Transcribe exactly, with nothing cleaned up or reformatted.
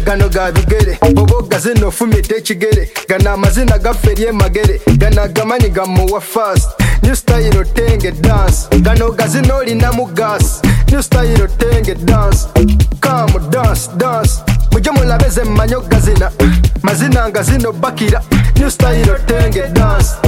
gano gabigere boboga zino fumite kigere gana amazina gaferye magere gana gamanyi gamuwa fast new style tenge dance gano gazino lina mugas new style tenge dance come dance dance mujye mulabeze manyo gazina mazina ngazino bakira new style tenge dance